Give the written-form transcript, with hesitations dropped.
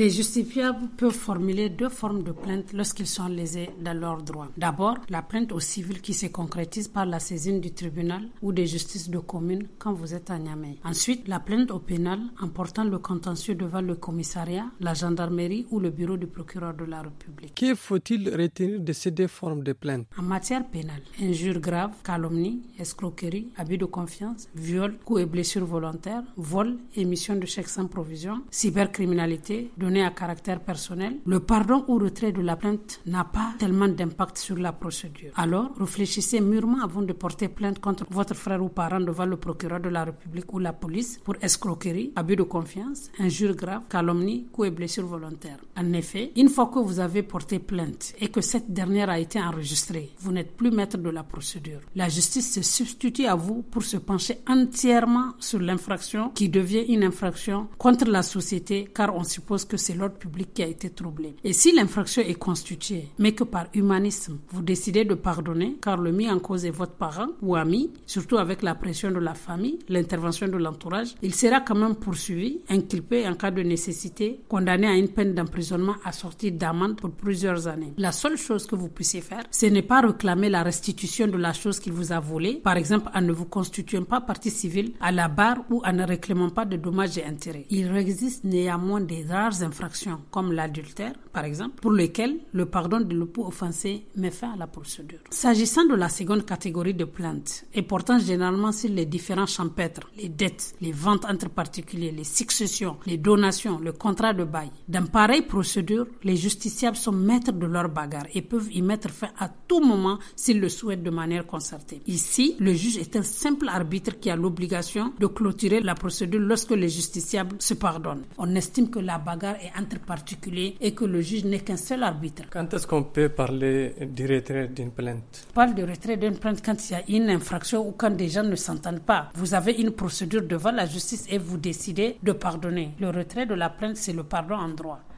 Les justiciables peuvent formuler 2 formes de plainte lorsqu'ils sont lésés dans leurs droits. D'abord, la plainte au civil qui se concrétise par la saisine du tribunal ou des justices de commune quand vous êtes à Niamey. Ensuite, la plainte au pénal en portant le contentieux devant le commissariat, la gendarmerie ou le bureau du procureur de la République. Que faut-il retenir de ces 2 formes de plainte? En matière pénale, injures graves, calomnie, escroquerie, abus de confiance, viol, coups et blessures volontaires, vol, émission de chèques sans provision, cybercriminalité, données à caractère personnel, le pardon ou retrait de la plainte n'a pas tellement d'impact sur la procédure. Alors, réfléchissez mûrement avant de porter plainte contre votre frère ou parent devant le procureur de la République ou la police pour escroquerie, abus de confiance, injures graves, calomnie, coups et blessures volontaires. En effet, une fois que vous avez porté plainte et que cette dernière a été enregistrée, vous n'êtes plus maître de la procédure. La justice se substitue à vous pour se pencher entièrement sur l'infraction qui devient une infraction contre la société car on suppose que c'est l'ordre public qui a été troublé. Et si l'infraction est constituée, mais que par humanisme, vous décidez de pardonner car le mis en cause est votre parent ou ami, surtout avec la pression de la famille, l'intervention de l'entourage, il sera quand même poursuivi, inculpé en cas de nécessité, condamné à une peine d'emprisonnement assortie d'amende pour plusieurs années. La seule chose que vous puissiez faire, ce n'est pas réclamer la restitution de la chose qu'il vous a volée, par exemple en ne vous constituant pas partie civile à la barre ou en ne réclamant pas de dommages et intérêts. Il existe néanmoins des rares infractions, comme l'adultère, par exemple, pour lesquelles le pardon de l'époux offensé met fin à la procédure. S'agissant de la seconde catégorie de plaintes, et portant généralement sur les différents champêtres, les dettes, les ventes entre particuliers, les successions, les donations, le contrat de bail. Dans pareille procédure, les justiciables sont maîtres de leur bagarre et peuvent y mettre fin à tout moment s'ils le souhaitent de manière concertée. Ici, le juge est un simple arbitre qui a l'obligation de clôturer la procédure lorsque les justiciables se pardonnent. On estime que la bagarre est entre particuliers et que le juge n'est qu'un seul arbitre. Quand est-ce qu'on peut parler du retrait d'une plainte? On parle de retrait d'une plainte quand il y a une infraction ou quand des gens ne s'entendent pas. Vous avez une procédure devant la justice et vous décidez de pardonner. Le retrait de la plainte, c'est le pardon en droit.